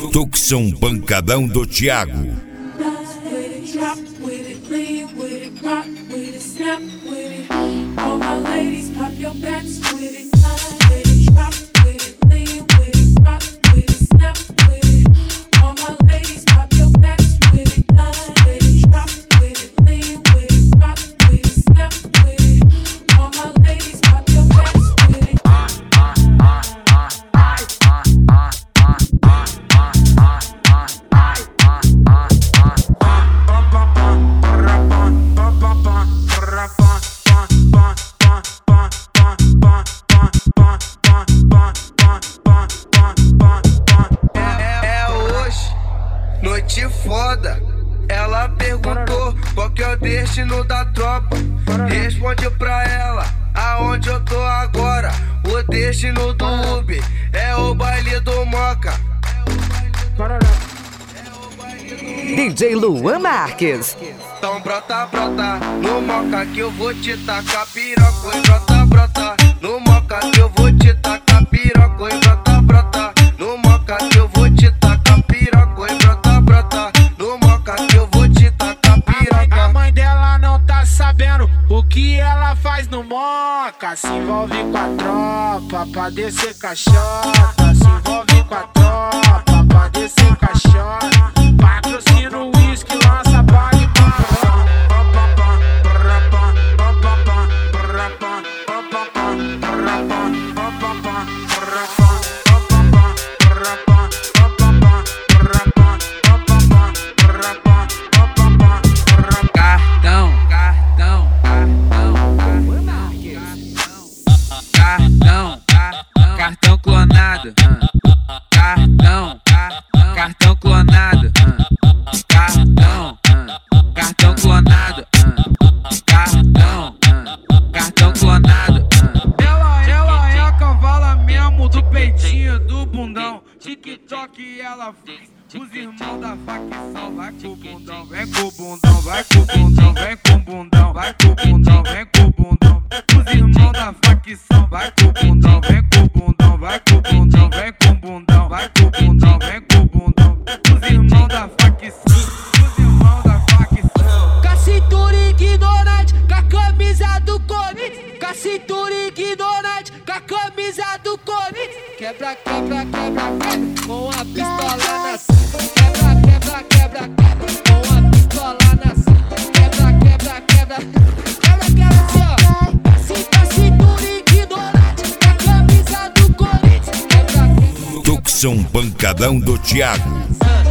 Tucson Pancadão do Thiago. Noite foda, ela perguntou qual que é o destino da tropa. Responde pra ela aonde eu tô agora. O destino do Uber é o baile do Moca. DJ Luan Marques. Então brota, brota no Moca que eu vou te tacar piroca. E brota, brota no Moca que eu vou te tacar piroca. E brota, brota no Moca que eu vou te tacar piroca. E brota, brota no Moca que eu vou te tacar piroca. A mãe dela não tá sabendo o que ela faz no Moca. Se envolve com a tropa pra descer caixota. Se envolve com a tropa pra descer caixota. Patrocina o uísque, lança baile cartão clonado, cartão clonado, cartão clonado, cartão clonado. Ela é a cavala mesmo do peitinho do bundão. TikTok ela fez. Os irmãos da facção vai com o bundão, vem com o bundão, vai com o bundão, vem com o bundão, vai com o bundão, vem com o bundão. Os irmãos da facção vai com o bundão, vem com o bundão, vai com o bundão, vem com o bundão, vai com o bundão, vem com o bundão. Os irmãos da facção, os irmãos da facção. Com a cintura ignorante, com a camisa do Corinthians. Com a cintura ignorante, com a camisa do Corinthians. Quebra, quebra, quebra, quebra, com a pistola na cinta. Quebra, quebra, quebra, quebra, com a pistola na cinta. Quebra, quebra, quebra, quebra, quebra, assim ó. Com a cintura ignorante, com a camisa do Corinthians. Quebra, quebra. Tucson Pancadão do Thiago.